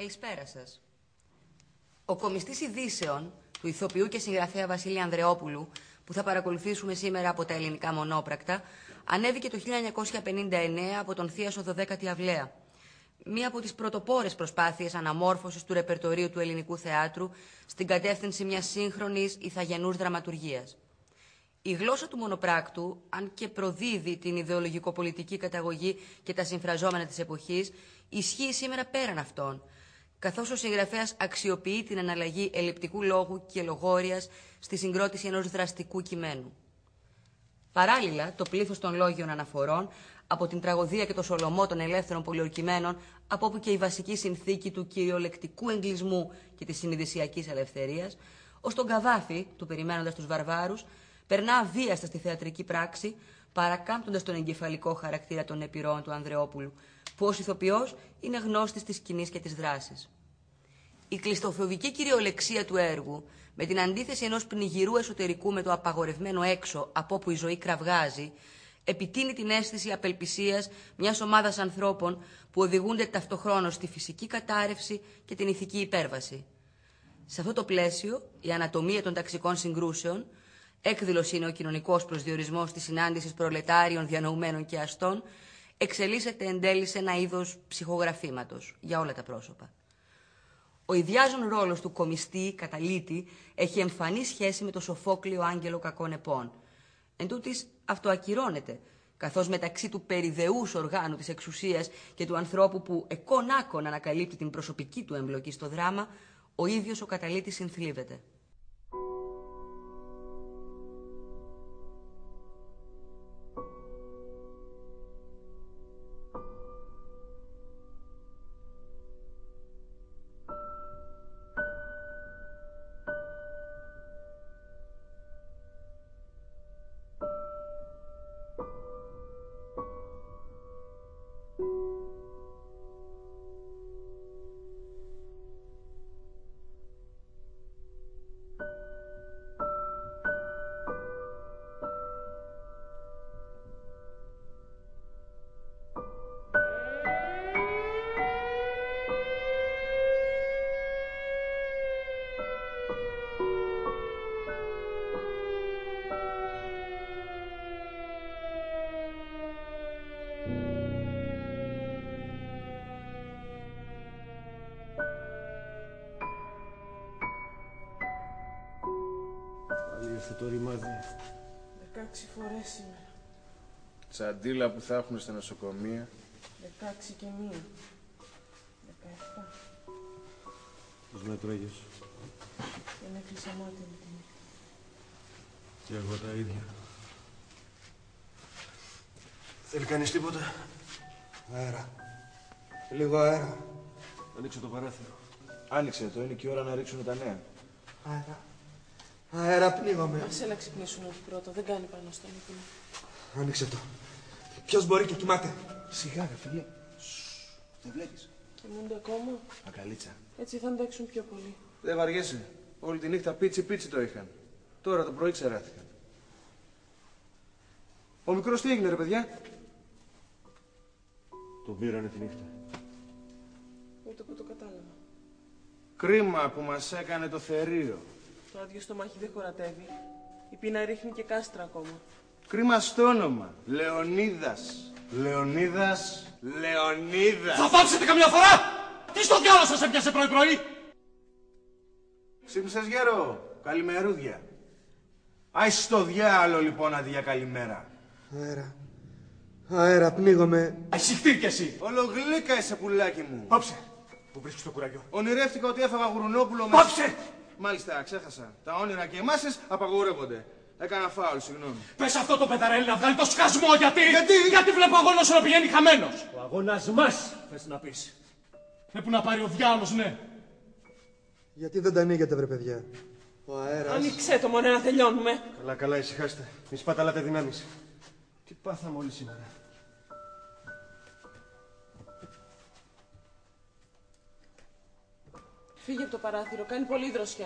Καλησπέρα σας. Ο κομιστής ειδήσεων του ηθοποιού και συγγραφέα Βασίλη Ανδρεόπουλου, που θα παρακολουθήσουμε σήμερα από τα ελληνικά μονόπρακτα, ανέβηκε το 1959 από τον Θίασο 12η Αυλαία. Μία από τις πρωτοπόρες προσπάθειες αναμόρφωσης του ρεπερτορίου του ελληνικού θεάτρου στην κατεύθυνση μιας σύγχρονης ηθαγενούς δραματουργίας. Η γλώσσα του μονοπράκτου, αν και προδίδει την ιδεολογικοπολιτική καταγωγή και τα συμφραζόμενα της εποχής, ισχύει σήμερα πέραν αυτών, καθώς ο συγγραφέας αξιοποιεί την αναλλαγή ελλειπτικού λόγου και λογόριας στη συγκρότηση ενός δραστικού κειμένου. Παράλληλα, το πλήθος των λόγιων αναφορών, από την τραγωδία και το Σολομό των ελεύθερων πολιορκημένων, από όπου και η βασική συνθήκη του κυριολεκτικού εγκλισμού και της συνειδησιακής ελευθερίας, ως τον Καβάφη, του περιμένοντας τους βαρβάρους, περνά αβίαστα στη θεατρική πράξη, παρακάμπτοντας τον εγκεφαλικό χαρακτήρα των επιρροών του Ανδρεόπουλου, που ως ηθοποιός είναι γνώστης της σκηνής και της δράσης. Η κλειστοφοβική κυριολεξία του έργου, με την αντίθεση ενός πνιγυρού εσωτερικού με το απαγορευμένο έξω από όπου η ζωή κραυγάζει, επιτείνει την αίσθηση απελπισίας μιας ομάδας ανθρώπων που οδηγούνται ταυτοχρόνως στη φυσική κατάρρευση και την ηθική υπέρβαση. Σε αυτό το πλαίσιο, η ανατομία των ταξικών συγκρούσεων, έκδηλος είναι ο κοινωνικός προσδιορισμός της συνάντησης προλετάριων, διανοουμένων και αστών, εξελίσσεται εν τέλει σε ένα είδος ψυχογραφήματος για όλα τα πρόσωπα. Ο ιδιάζων ρόλος του κομιστή, καταλήτη, έχει εμφανή σχέση με το Σοφόκλειο άγγελο κακών επών. Εν τούτοις αυτοακυρώνεται, καθώς μεταξύ του περιδεούς οργάνου της εξουσίας και του ανθρώπου που εκόν-άκον ανακαλύπτει την προσωπική του εμπλοκή στο δράμα, ο ίδιος ο καταλήτης συνθλίβεται. Το ρημάδι. 16 φορές σήμερα. Τσαντίλα που θα έχουν στα νοσοκομεία. 16 και 1. 17. Πώς με τρώγες? Δεν έκλεισα μάτι με τη νύχτα. Και εγώ τα ίδια. Θέλει κανείς τίποτα? Αέρα. Λίγο αέρα. Ανοίξω το παράθυρο. Άνοιξε το, είναι και η ώρα να ρίξουν τα νέα. Αέρα. Αέρα, πνίγομαι. Ας έλα ξυπνήσουν όλοι πρώτα, δεν κάνει πάνω στον ύπνο. Άνοιξε το. Ποιος μπορεί και κοιμάται? Σιγά ρε φίλε. Δεν βλέπεις? Κοιμούνται ακόμα. Ακαλίτσα. Έτσι θα αντέξουν πιο πολύ. Δεν βαριέσαι. Όλη τη νύχτα πίτσι το είχαν. Τώρα το πρωί ξεράθηκαν. Ο μικρός τι έγινε ρε παιδιά? Τον πήρανε τη νύχτα. Ούτε που το κατάλαβα. Κρίμα που μας έκανε το θερίο. Το άδειο στο μάχη δεν χωρατεύει. Η πείνα ρίχνει και κάστρα ακόμα. Κρίμα στο όνομα. Λεωνίδας. Λεωνίδας. Λεωνίδας. Θα πάψετε καμιά φορά! Τι στο διάλογο σας έπιασε πρωί-πρωί! Ξύπνησες γέρο. Καλημερούδια. Άι στο διάλο λοιπόν αντί για καλημέρα. Αέρα. Αέρα, πνίγομαι. Ασυχτήρ κι εσύ! Ολογλίκα είσαι πουλάκι μου. Πάψε! Πού βρίσκεις το κουράγιο? Ονειρεύτηκα ότι έφαγα γουρνόπουλο με... Πάψε! Μάλιστα, ξέχασα. Τα όνειρα και εμάσεις απαγορεύονται. Έκανα φάουλ, συγγνώμη. Πες αυτό το πεδαρέλι να βγάλει το σκασμό, γιατί! Γιατί? Γιατί βλέπω αγώνας να πηγαίνει χαμένος! Ο αγώνας μας, θες να πεις. Που να πάρει ο διάολος, ναι. Γιατί δεν τα ανοίγετε, βρε παιδιά? Ο αέρας... Άνοιξέ το μωρέ να τελειώνουμε. Καλά, καλά, ησυχάστε. Μη σπαταλάτε δυνάμεις. Τι πάθαμε όλοι σήμερα. Φύγε από το παράθυρο, κάνει πολύ δροσιά.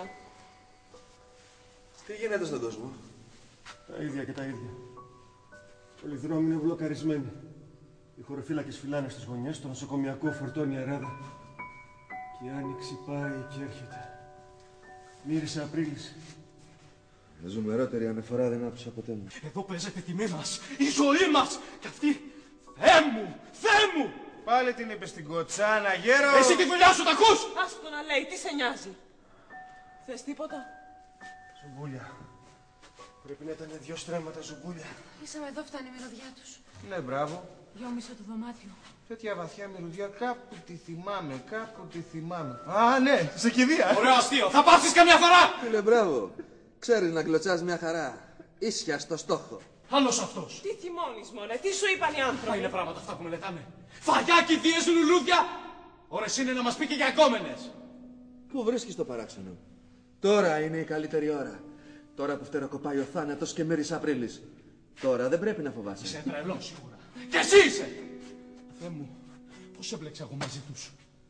Τι γίνεται στον κόσμο? Τα ίδια και τα ίδια. Όλοι οι δρόμοι είναι μπλοκαρισμένοι. Οι χωροφύλακες φυλάνε στις γωνιές, το νοσοκομιακό φορτώνει αεράδα. Και η άνοιξη πάει και έρχεται. Μύρισε Απρίλης. Ζουμερότερη αναφορά δεν άκουσα ποτέ μου. Εδώ παίζεται η τιμή μας, η ζωή μας. Και αυτή, Θεέ μου, Θεέ μου. Πάλι την είπε στην κοτσάνα, γέρο. Εσύ τη δουλειά σου, τα ακούς? Άστο να λέει, τι σε νοιάζει. Θες τίποτα? Ζουμπούλια. Πρέπει να ήταν 2 στρέμματα ζουμπούλια. Ήσαμε εδώ, φτάνει η μυρωδιά τους. Ναι, μπράβο. Γιόμισα το δωμάτιο. Τέτοια βαθιά μυρωδιά κάπου τη θυμάμαι, κάπου τη θυμάμαι. Α, ναι, σε κηδεία. Ωραίο αστείο, θα πάψεις καμιά φορά. Φίλε, μπράβο. Ξέρεις να κλωτσάς μια χαρά. Ίσια στο στόχο. Άλλος αυτός. Τι θυμώνεις, μωρέ, τι σου είπαν οι Μα άνθρωποι. είναι πράγματα αυτά που μελετάμε. Φαγιά, κηδείες, λουλούδια. Ώρες είναι να μας πει και για εγκόμενες. Πού βρίσκεις το παράξενο? Τώρα είναι η καλύτερη ώρα. Τώρα που φτεροκοπάει ο θάνατος και μύρισε Απρίλης. Τώρα δεν πρέπει να φοβάσαι. Είσαι τρελός σίγουρα. Και εσύ είσαι. Θεέ μου, πώς έμπλεξα εγώ μαζί τους.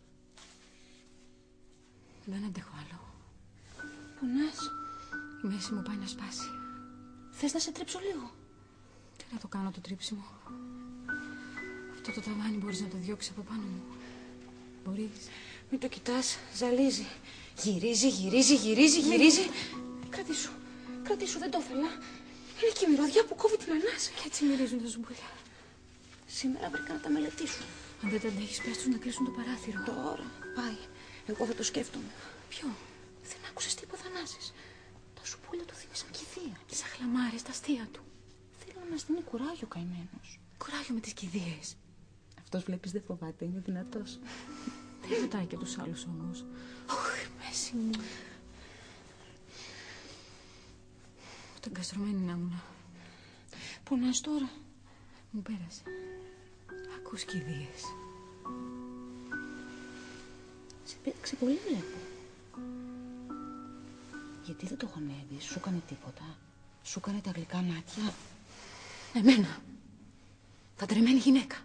Δεν αντέχω άλλο. Πονάς? Η μέση μου πάει να σπάσει. Θες να σε τρίψω λίγο? Τι να το κάνω το τρίψιμο? Αυτό το ταβάνι μπορείς να το διώξεις από πάνω μου? Μπορείς? Μην το κοιτάς, ζαλίζει. Γυρίζει. Κρατήσου, δεν το ήθελα. Είναι και η μυρωδιά που κόβει την ανάσα. Και έτσι μυρίζουν τα ζουμπούλια. Σήμερα βρήκα να τα μελετήσω. Αν δεν τα αντέχεις, πες τους να κλείσουν το παράθυρο. Τώρα, πάει. Εγώ θα το σκέφτομαι. Ποιο? Δεν άκουσες τι είπε ο Θανάσης. Τα ζουμπούλια του θύμισαν κηδεία. Και σαν χλαμάρες τα αστεία του. Θέλω να μας δίνει κουράγιο καημένος. Κουράγιο με τις κηδείες. Αυτός βλέπεις δεν φοβάται, είναι δυνατός. Δεν ρωτάει και τους άλλους όμως. Όχι, μέση μου. Ούτε εγκαστρωμένη να ήμουνα. Πονάς τώρα? Μου πέρασε. Ακούς κηδείες. Σε πέταξε πολύ βλέπω. Γιατί δεν το χωνεύεις, σου έκανε τίποτα? Σου έκανε τα γλυκά μάτια? Εμένα. Παντρεμένη γυναίκα.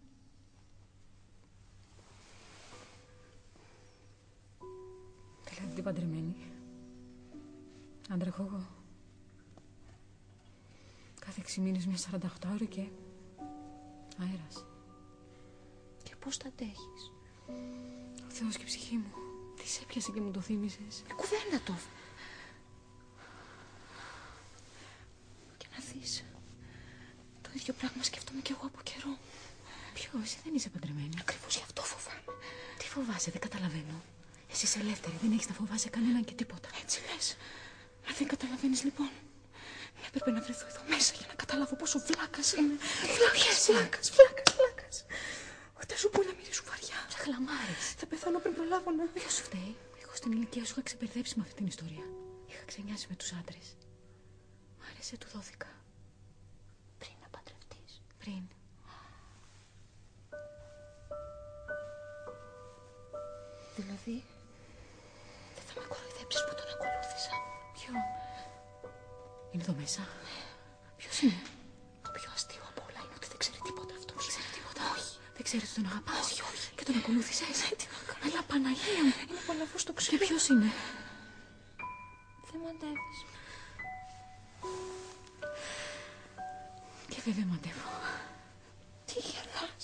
Δηλαδή την παντρεμένη. Άντρα έχω εγώ. Κάθε 6 μήνες μια 48ωρο και αέρας. Και πώς τα αντέχεις? Ο Θεός και η ψυχή μου. Τι σε έπιασε και μου το θύμισες? Κουβέντα το. Και να δεις. Το ίδιο πράγμα σκέφτομαι κι εγώ από καιρό. Ποιο, εσύ δεν είσαι παντρεμένη? Ακριβώς γι' αυτό φοβάμαι. Τι φοβάσαι, δεν καταλαβαίνω. Εσύ είσαι ελεύθερη, δεν έχεις να φοβάσαι κανέναν και τίποτα. Έτσι λες. Αν δεν καταλαβαίνεις λοιπόν, έπρεπε να βρεθώ εδώ μέσα για να καταλάβω πόσο βλάκας είναι. Βλάκας. Τα ζουμπούλια μυρίζουν βαριά. Σαν χλαμάρες. Θα πεθάνω πριν προλάβω να... Ποιος σου φταίει? Εγώ στην ηλικία σου είχα ξεπερδέψει με αυτή την ιστορία. Είχα ξενιάσει με τους άντρες. Μ' άρεσε, του δόθηκα. Πριν να παντρευτείς. Πριν. Δηλαδή, δεν θα με κοροϊδέψεις που τον ακολούθησα? Ποιο? Είναι εδώ μέσα? Ποιος είναι? Το πιο αστείο απ' όλα είναι ότι δεν ξέρει τίποτα αυτός. Δεν ξέρει τίποτα? Όχι. Δεν ξέρει ότι τον αγαπάς? Όχι. Και τον ακολούθησες? Τι να κάνω. Αλλά Παναγία μου. Είναι παλαβός το Και ξέρω. ποιος είναι? Δεν μαντεύεις. Και δεν μαντεύω. Τι γελάς?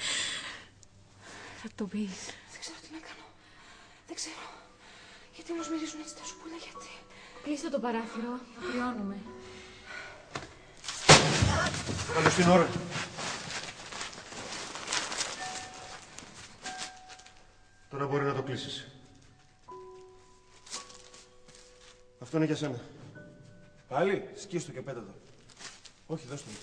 Θα το πεις. Δεν ξέρω τι να κάνω. Δεν ξέρω. Γιατί όμως μυρίζουν έτσι τα ζουμπούλια, γιατί? Κλείστε το παράθυρο. Απριώνουμε. Καλώς την ώρα. Τώρα μπορεί να το κλείσεις. Αυτό είναι για σένα. Πάλι, σκίστο και πέτα το. Όχι, δώσ' το μου.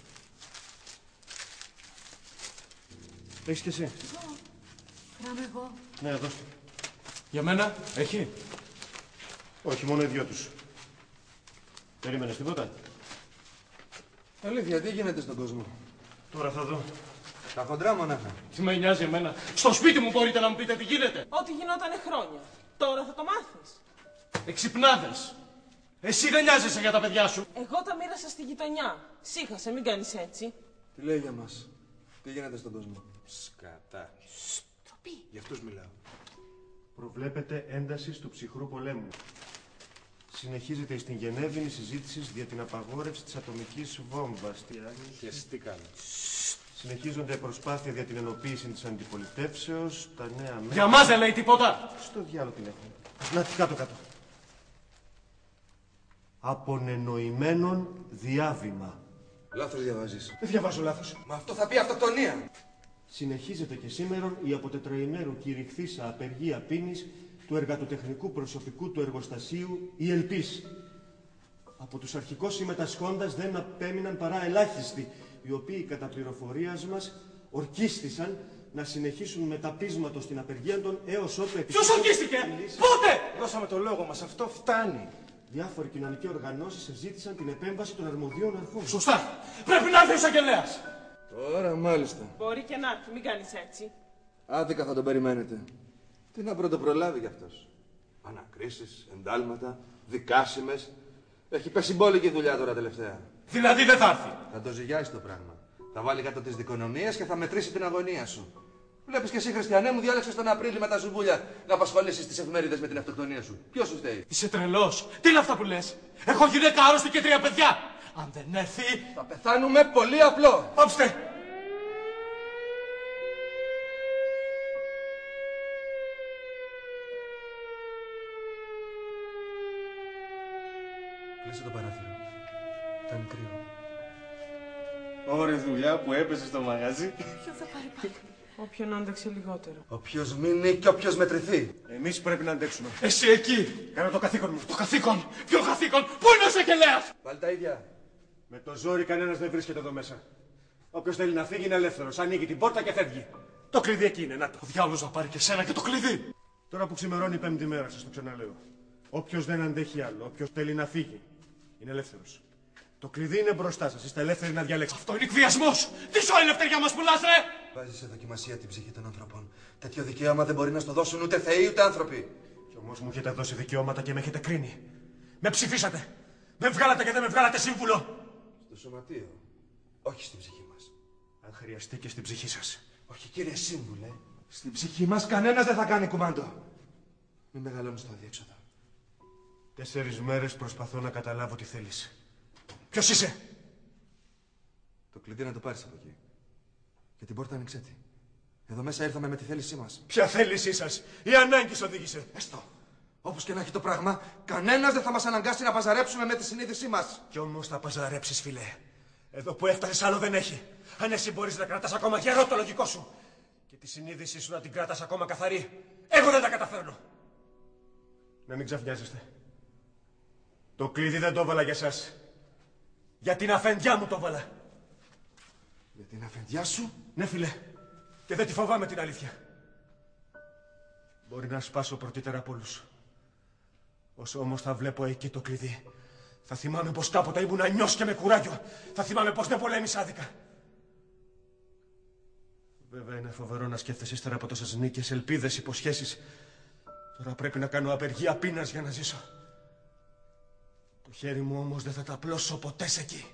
Έχεις κι εσύ? Γράμμα εγώ. Ναι, δώσ' το. Για μένα, έχει. Όχι, μόνο οι δυο τους. Περίμενες τίποτα? Αλήθεια, τι γίνεται στον κόσμο? Τώρα θα δω. Τα χοντρά μονάχα. Τι με νοιάζει εμένα. Στο σπίτι μου μπορείτε να μου πείτε τι γίνεται. Ό,τι γινότανε χρόνια. Τώρα θα το μάθεις. Εξυπνάδες. Εσύ δεν νοιάζεσαι για τα παιδιά σου. Εγώ τα μοίρασα στη γειτονιά. Σύχασε, μην κάνεις έτσι. Τι λέει για μας? Τι γίνεται στον κόσμο? Σκατά. Τροπή. Γι' αυτούς μιλάω. Προβλέπεται ένταση του ψυχρού πολέμου. Συνεχίζεται στην Γενέβη η συζήτηση για την απαγόρευση της ατομικής βόμβας. Τι κάνει? Και εσύ τι κάνεις? Συνεχίζονται προσπάθεια για την ενοποίηση της αντιπολιτεύσεως, τα νέα μέτρα... Για μας δεν λέει τίποτα. Στο διάλογο την έχουμε. Να, κάτω. Απονενοημένον διάβημα. Λάθος διαβάζεις. Δεν διαβάζω λάθος. Μα αυτό θα πει αυτοκτονία. Συνεχίζεται και σήμερα η από τετραημέρου κηρυχθήσα απεργία πείνης του εργατοτεχνικού προσωπικού του εργοστασίου η Ελπής. Από τους αρχικώς συμμετασχόντας δεν απέμειναν παρά ελάχιστοι, οι οποίοι κατά πληροφορίας μας ορκίστησαν να συνεχίσουν με τα πείσματος την απεργία των έως ότου επιτύχουν... Ποιος ορκίστηκε! Πότε! Δώσαμε το λόγο μας, αυτό φτάνει. Διάφοροι κοινωνικοί οργανώσεις ζήτησαν την επέμβαση των αρμοδίων αρχών. Σωστά! Πρέπει να έρθει ο εισαγγελέας! Τώρα μάλιστα. Μπορεί και να έρθει, μην κάνεις έτσι. Άδικα θα τον περιμένετε. Τι να πρωτοπρολάβει κι αυτός. Ανακρίσεις, εντάλματα, δικάσιμες. Έχει πέσει μπόλικη δουλειά τώρα τελευταία. Δηλαδή δεν θα έρθει. Θα το ζυγιάσει το πράγμα. Θα βάλει κάτω τις δικονομίες και θα μετρήσει την αγωνία σου. Βλέπεις και εσύ, Χριστιανέ μου, διάλεξες τον Απρίλη με τα ζουμπούλια να απασχολήσεις τις εφημερίδες με την αυτοκτονία σου. Ποιος σου φταίει? Είσαι τρελός. Τι είναι αυτά που λες? Έχω γυναίκα άρρωστη και 3 παιδιά. Αν δεν έρθει... Θα πεθάνουμε πολύ απλό. Πάψτε! Κλείσε το παράθυρο. Ήταν κρύο. Ωραία δουλειά που έπεσε στο μαγαζί. Ποιο θα πάρει πάλι? Όποιον άντεξε λιγότερο. Όποιος μείνει και όποιος μετρηθεί. Εμείς πρέπει να αντέξουμε. Εσύ εκεί! Κάνω το καθήκον μου. Το καθήκον! Ποιο καθήκον! Πού είναι ο εισαγγελέας! Πάλι τα ίδια. Με το ζόρι κανένας δεν βρίσκεται εδώ μέσα. Όποιος θέλει να φύγει είναι ελεύθερος. Ανοίγει την πόρτα και φεύγει. Το κλειδί εκεί είναι, να το. Ο διάολος να πάρει και σένα και το κλειδί! Τώρα που ξημερώνει η 5η μέρα, σας το ξαναλέω. Όποιος δεν αντέχει άλλο, όποιος θέλει να φύγει, είναι ελεύθερος. Το κλειδί είναι μπροστά σας. Είστε ελεύθεροι να διαλέξετε. Αυτό είναι εκβιασμός! Τι σου ελευθερία μας πουλάς, ρε! Βάζεις σε δοκιμασία την ψυχή των ανθρώπων. Τέτοιο δικαίωμα δεν μπορεί να στο δώσουν ούτε θεοί ούτε άνθρωποι. Κι όμως μου έχετε δώσει δικαιώματα και με έχετε κρίνει. Με ψηφίσατε. Με βγάλατε και δεν με βγάλατε σύμβουλο. Στο σωματείο. Όχι στην ψυχή μας. Αν χρειαστεί και στην ψυχή σας. Όχι, κύριε σύμβουλε. Στην ψυχή μας κανένας δεν θα κάνει κουμάντο. Μην μεγαλώνεις το αδιέξοδο. 4 μέρες προσπαθώ να καταλάβω τι θέλεις. Ποιος είσαι? Το κλειδί να το πάρεις από εκεί. Και την πόρτα άνοιξέ τη. Εδώ μέσα ήρθαμε με τη θέλησή μας. Ποια θέλησή σας? Η ανάγκη σου οδήγησε. Έστω. Όπως και να έχει το πράγμα, κανένας δεν θα μας αναγκάσει να παζαρέψουμε με τη συνείδησή μας. Κι όμως θα παζαρέψεις, φίλε. Εδώ που έφτασες άλλο δεν έχει. Αν εσύ μπορείς να κρατάς ακόμα γερό το λογικό σου και τη συνείδησή σου να την κρατάς ακόμα καθαρή, εγώ δεν τα καταφέρνω. Να μην ξαφνιάζεστε. Το κλειδί δεν το έβαλα για σας. Για την αφεντιά μου το έβαλα. Για την αφεντιά σου? Ναι, φίλε. Και δεν τη φοβάμαι την αλήθεια. Μπορεί να σπάσω πρωτύτερα από όλους. Όσο όμως θα βλέπω εκεί το κλειδί, θα θυμάμαι πως κάποτε ήμουν ανιός και με κουράγιο. Θα θυμάμαι πως δεν πολέμησα άδικα. Βέβαια είναι φοβερό να σκέφτεσαι ύστερα από τόσες νίκες, ελπίδες, υποσχέσεις. Τώρα πρέπει να κάνω απεργία πείνας για να ζήσω. Το χέρι μου όμως δεν θα τα απλώσω ποτέ σε εκεί.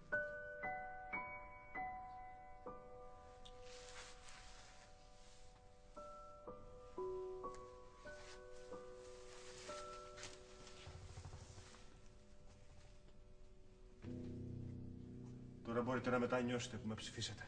Τώρα μπορείτε να μετανιώσετε που με ψηφίσατε.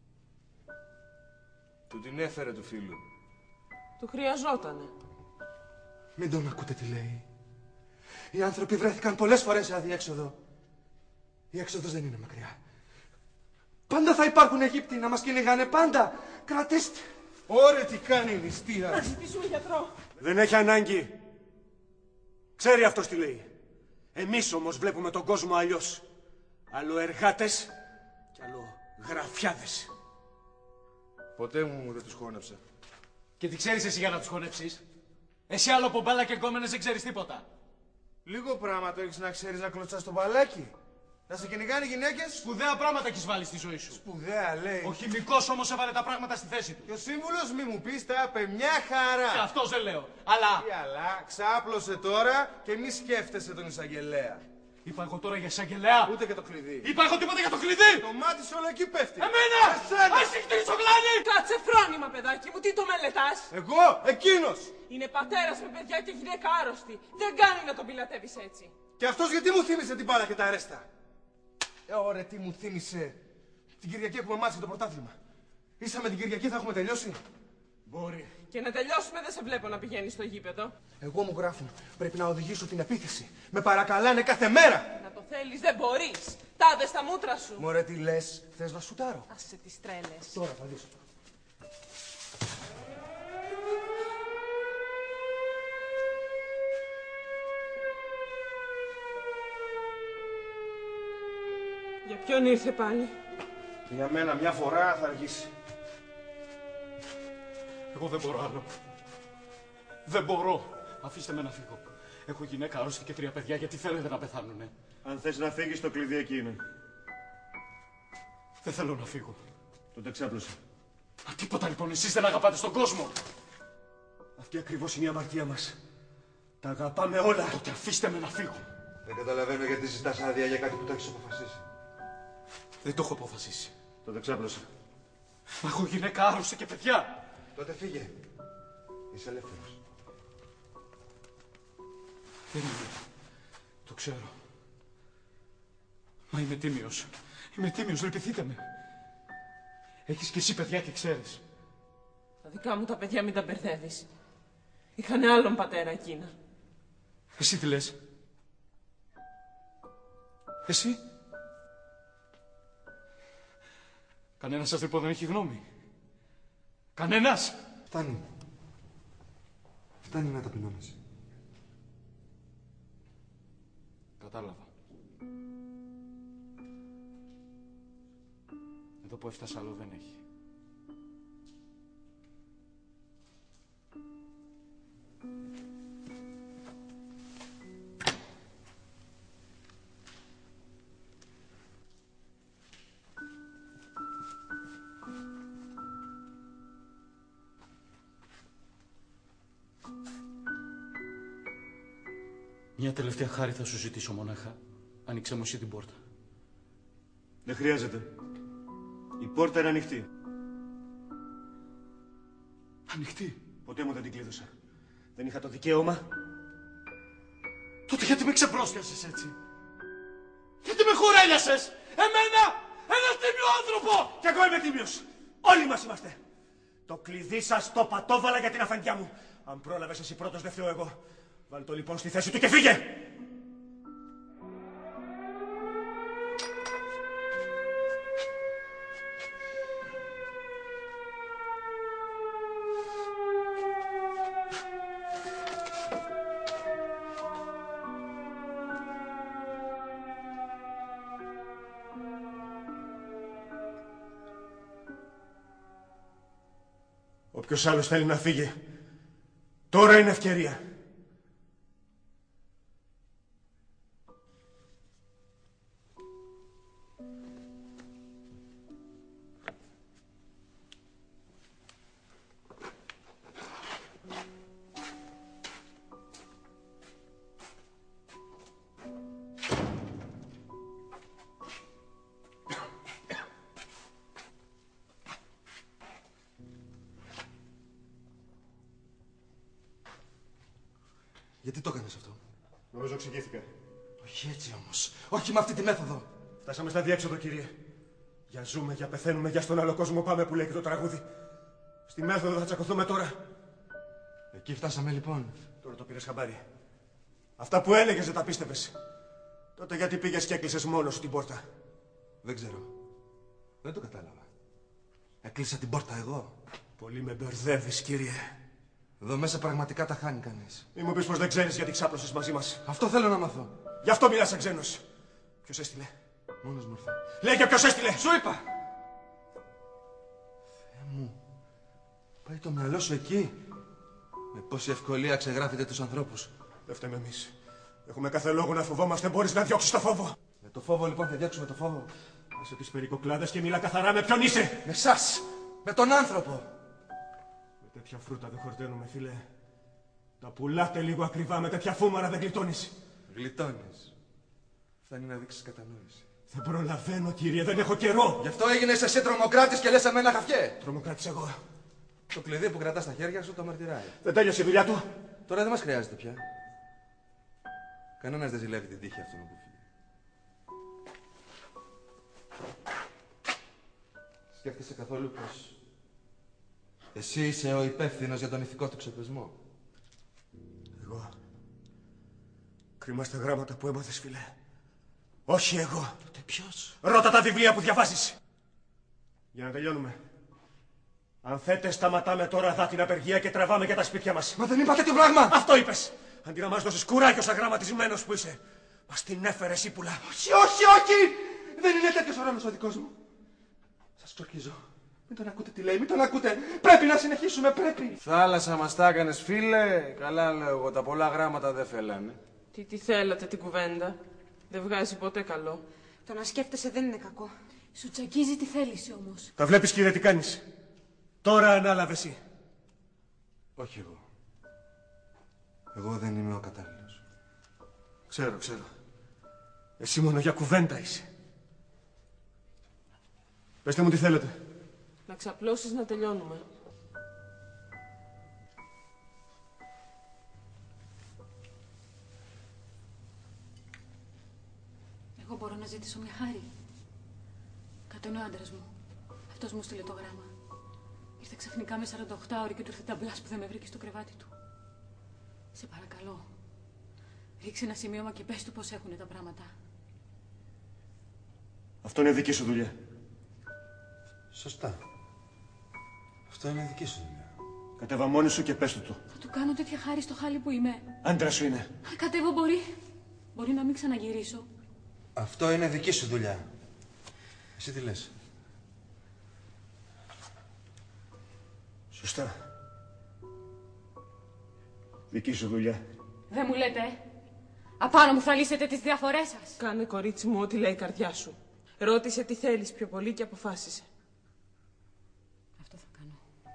Του την έφερε του φίλου. Του χρειαζότανε. Μην τον ακούτε τι λέει. Οι άνθρωποι βρέθηκαν πολλές φορές σε αδιέξοδο. Η έξοδος δεν είναι μακριά. Πάντα θα υπάρχουν Αιγύπτιοι να μας κυνηγάνε, πάντα. Κρατήστε. Ωρε τι κάνει η νηστεία. Να ζητήσουμε γιατρό. Δεν έχει ανάγκη. Ξέρει αυτός τι λέει. Εμείς όμως βλέπουμε τον κόσμο αλλιώς. Άλλο εργάτες και άλλο γραφιάδες. Ποτέ μου δεν τους χώνεψα. Και τι ξέρεις εσύ για να τους χωνέψεις? Εσύ άλλο από μπάλα και γκόμενες δεν ξέρεις τίποτα. Λίγο πράγμα το έχεις να ξέρεις να κλωτσάς το μπαλάκι. Να σε κυνηγάνε οι γυναίκες. Σπουδαία πράγματα έχεις βάλει στη ζωή σου. Σπουδαία λέει. Ο χημικός όμως έβαλε τα πράγματα στη θέση του. Και ο σύμβουλος μη μου πεις τα είπε μια χαρά. Και αυτός δεν λέω. Αλλά... Τι αλλά, ξάπλωσε τώρα και μη σκέφτεσαι τον εισαγγελέα. Είπα εγώ τώρα για εισαγγελέα. Ούτε και το κλειδί. Είπα εγώ τίποτα για το κλειδί. Το μάτι σου όλο εκεί πέφτει. Εμένα! Ας χτυπήσω γλάνι! Κάτσε φρόνημα, παιδάκι μου, τι το μελετάς? Εγώ, εκείνος. Είναι πατέρας με παιδιά και γυναίκα άρρωστη. Δεν κάνει να τον πιλατεύεις έτσι. Και αυτός γιατί μου θύμισε την μπάλα και τα αρέστα. Ωραία, τι μου θύμισε. Την Κυριακή έχουμε μάτς για το πρωτάθλημα. Ίσα με την Κυριακή θα έχουμε τελειώσει. Μπορεί. Και να τελειώσουμε δεν σε βλέπω να πηγαίνεις στο γήπεδο. Εγώ μου γράφουν. Πρέπει να οδηγήσω την επίθεση. Με παρακαλάνε κάθε μέρα. Να το θέλεις δεν μπορείς. Τάδε στα μούτρα σου. Μωρέ, τι λες, θες να σουτάρω? Άσε τις τρέλες. Τώρα θα δεις. Για ποιον ήρθε πάλι? Για μένα μια φορά θα αργήσει. Εγώ δεν μπορώ άλλο. Δεν μπορώ. Αφήστε με να φύγω. Έχω γυναίκα άρρωστη και 3 παιδιά. Γιατί θέλετε να πεθάνουνε? Αν θες να φύγεις, το κλειδί εκεί είναι. Δεν θέλω να φύγω. Τότε ξάπλωσε. Μα τίποτα λοιπόν. Εσείς δεν αγαπάτε στον κόσμο. Αυτή ακριβώς είναι η αμαρτία μας. Τα αγαπάμε όλα. Τότε αφήστε με να φύγω. Δεν καταλαβαίνω γιατί ζητάς άδεια για κάτι που το έχεις αποφασίσει. Δεν το έχω αποφασίσει. Τότε ξάπλωσε. Μα έχω γυναίκα άρρωστη και παιδιά. Τότε φύγε. Είσαι ελεύθερος. Δεν είμαι. Το ξέρω. Μα είμαι τίμιος. Είμαι τίμιος, λυπηθείτε με. Έχεις κι εσύ παιδιά και ξέρεις. Τα δικά μου τα παιδιά μην τα μπερδεύεις. Είχαν άλλον πατέρα εκείνα. Εσύ τι λες? Εσύ? Κανένας σας λοιπόν δεν έχει γνώμη? Κανένας? Φτάνει. Φτάνει να ταπεινώνεσαι. Κατάλαβα. Εδώ που έφτασα άλλο δεν έχει. Μια τελευταία χάρη θα σου ζητήσω μονάχα. Άνοιξε μου εσύ την πόρτα. Δεν χρειάζεται. Η πόρτα είναι ανοιχτή. Ανοιχτή? Ποτέ μου δεν την κλείδωσα. Δεν είχα το δικαίωμα. Τότε γιατί με ξεπρόσπιασες έτσι? Γιατί με χουρέλιασες? Εμένα! Ένα τίμιο άνθρωπο! Κι εγώ είμαι τίμιος. Όλοι μας είμαστε. Το κλειδί σας το πατώβαλα για την αφεντιά μου. Αν πρόλαβες εσύ πρώτος, δεν φταίω εγώ. Βάλ' το λοιπόν στη θέση του και φύγε! Όποιος άλλος θέλει να φύγει, τώρα είναι ευκαιρία. Γιατί το έκανες αυτό? Νομίζω εξηγήθηκα. Όχι έτσι όμως. Όχι με αυτή τη μέθοδο. Φτάσαμε στα διέξοδο, κύριε. Για ζούμε, για πεθαίνουμε, για στον άλλο κόσμο πάμε που λέει και το τραγούδι. Στη μέθοδο θα τσακωθούμε τώρα. Εκεί φτάσαμε λοιπόν. Τώρα το πήρες χαμπάρι. Αυτά που έλεγες δεν τα πίστευες. Τότε γιατί πήγες και έκλεισες μόνος σου την πόρτα? Δεν ξέρω. Δεν το κατάλαβα. Έκλεισα την πόρτα εγώ. Πολύ με μπερδεύεις, κύριε. Εδώ μέσα πραγματικά τα χάνει κανείς. Μη μου πεις πως δεν ξέρεις γιατί ξάπλωσες μαζί μας. Αυτό θέλω να μάθω. Γι' αυτό μιλάς σαν ξένος. Ποιος έστειλε? Μόνος μου ήρθα. Λέγε ποιος έστειλε! Σου είπα! Θεέ μου. Πάει το μυαλό σου εκεί. Με πόση ευκολία ξεγράφετε τους ανθρώπους. Δεν φταίμε εμείς. Έχουμε κάθε λόγο να φοβόμαστε. Μπορείς να διώξεις το φόβο. Με το φόβο λοιπόν θα διώξουμε το φόβο. Άσε τις περικοκλάδες και μιλά καθαρά με ποιον είσαι. Με εσάς. Με τον άνθρωπο. Με τέτοια φρούτα δεν χορταίνουμε, φίλε. Τα πουλάτε λίγο ακριβά. Με τέτοια φούμαρα δεν γλιτώνεις. Γλιτώνεις. Φτάνει να δείξεις κατανόηση. Δεν προλαβαίνω, κύριε. Δεν έχω καιρό. Γι' αυτό έγινες εσύ τρομοκράτης και λες εμένα χαφιέ. Τρομοκράτης εγώ. Το κλειδί που κρατάς στα χέρια σου το μαρτυράει. Δεν τέλειωσε η δουλειά του. Τώρα δεν μας χρειάζεται πια. Κανένας δεν ζηλεύει την τύχη αυτόν που φύγει. Σκέφτεσαι καθόλου πως εσύ είσαι ο υπεύθυνος για τον ηθικό του ξεπεσμό? Εγώ. Κρίμα στα γράμματα που έμαθες, φίλε. Όχι εγώ. Τότε ποιος? Ρώτα τα βιβλία που διαβάζεις. Για να τελειώνουμε. Αν θέτε, σταματάμε τώρα εδώ την απεργία και τραβάμε για τα σπίτια μας. Μα δεν είπα τέτοιο πράγμα! Αυτό είπες. Αντί να μας δώσεις κουράγιο σαν γραμματισμένος που είσαι. Μας την έφερες, ύπουλα. Όχι, όχι, όχι! Δεν είναι τέτοιος ο ρόλος ο δικός μου. Σας ξορκίζω. Μην τον ακούτε τι λέει, μην τον ακούτε. Πρέπει να συνεχίσουμε, πρέπει. Θάλασσα μας τα έκανες, φίλε. Καλά λέω εγώ, τα πολλά γράμματα δεν φέλανε. Τι θέλατε την κουβέντα. Δεν βγάζει ποτέ καλό. Το να σκέφτεσαι δεν είναι κακό. Σου τσακίζει τη θέληση όμως. Τα βλέπεις, κύριε, τι κάνεις. Τώρα ανάλαβε εσύ. Όχι εγώ. Εγώ δεν είμαι ο κατάλληλος. Ξέρω. Εσύ μόνο για κουβέντα είσαι. Πεςτε μου τι θέλετε. Να ξαπλώσεις να τελειώνουμε. Εγώ μπορώ να ζητήσω μια χάρη. Κατ' ο άντρας μου. Αυτός μου στείλε το γράμμα. Ήρθε ξαφνικά με 48 ώρες και του ήρθε ταμπλάς που δεν με βρήκε στο κρεβάτι του. Σε παρακαλώ. Ρίξε ένα σημείωμα και πες του πώς έχουνε τα πράγματα. Αυτό είναι δική σου δουλειά. Σωστά. Αυτό είναι δική σου δουλειά. Κατέβα μόνη σου και πες του το. Θα του κάνω τέτοια χάρη στο χάλι που είμαι. Άντρα σου είναι. Αν κατέβω μπορεί. Μπορεί να μην ξαναγυρίσω. Αυτό είναι δική σου δουλειά. Εσύ τι λες? Σωστά. Δική σου δουλειά. Δεν μου λέτε. Απάνω μου θα λύσετε τις διαφορές σας. Κάνε, κορίτσι μου, ό,τι λέει η καρδιά σου. Ρώτησε τι θέλεις πιο πολύ και αποφάσισε. Αυτό θα κάνω.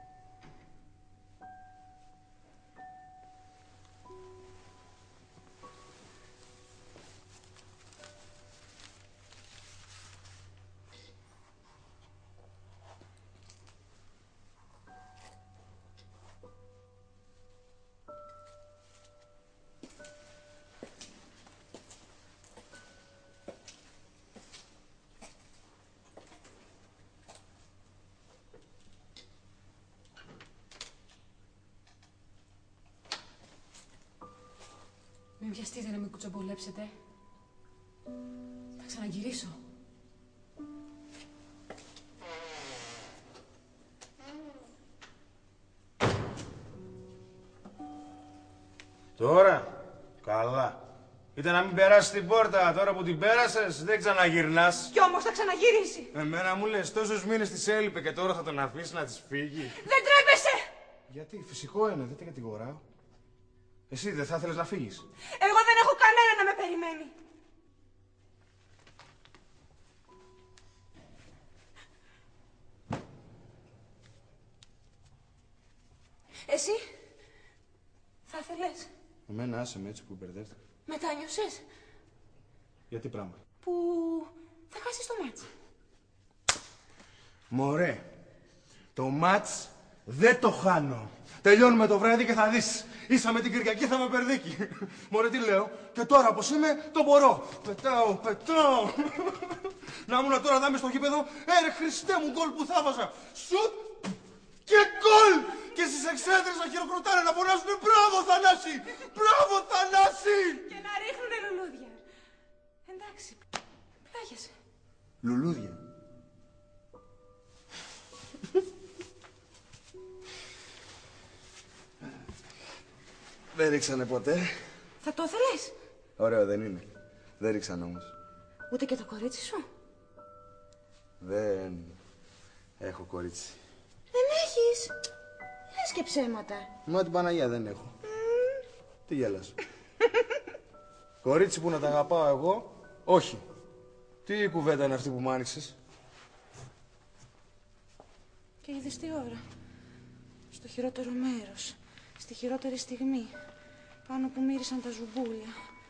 Μην βιαστείτε να με κουτσομπολέψετε. Θα ξαναγυρίσω. Τώρα, καλά. Ήταν να μην περάσει την πόρτα. Τώρα που την πέρασες, δεν ξαναγυρνάς. Κι όμως θα ξαναγυρίσει. Εμένα μου λες τόσους μήνες της έλειπε και τώρα θα τον αφήσει να της φύγει. Δεν τρέπεσαι! Γιατί, φυσικό είναι, δεν την κατηγοράω. Εσύ δεν θα ήθελες να φύγεις? Εγώ δεν έχω κανένα να με περιμένει. Εσύ, θα ήθελες? Εμένα άσε με έτσι που μπερδεύτηκα. Μετάνιωσες Γιατί πράγμα? που θα χάσεις το μάτς. Μωρέ, το μάτς δεν το χάνω. Τελειώνουμε το βράδυ και θα δεις. Ίσα με την Κυριακή θα με περδίκει. Μωρέ, τι λέω. Και τώρα όπως είμαι, το μπορώ. Πετάω. Να ήμουν τώρα να είμαι στο γήπεδο. Ρε Χριστέ μου, γκολ που θα βάζα. Σουτ και γκολ. Και στις εξέδρες να χειροκροτάνε, να φωνάζουν μπράβο Θανάση. Μπράβο Θανάση. Και να ρίχνουνε λουλούδια. Εντάξει, πλάγιασε. Λουλούδια. Δεν ρίξανε ποτέ. Θα το ήθελες? Ωραίο δεν είναι. Δεν ρίξαν όμως. Ούτε και το κορίτσι σου? Δεν έχω κορίτσι. Δεν έχεις? Λες και ψέματα. Μα την Παναγία δεν έχω. Τι γέλας? Κορίτσι που να τα αγαπάω εγώ, όχι. Τι κουβέντα είναι αυτή που μ' άνοιξες? Και είδες τι ώρα. Στο χειρότερο μέρος. Στη χειρότερη στιγμή. Πάνω που μύρισαν τα ζουμπούλια.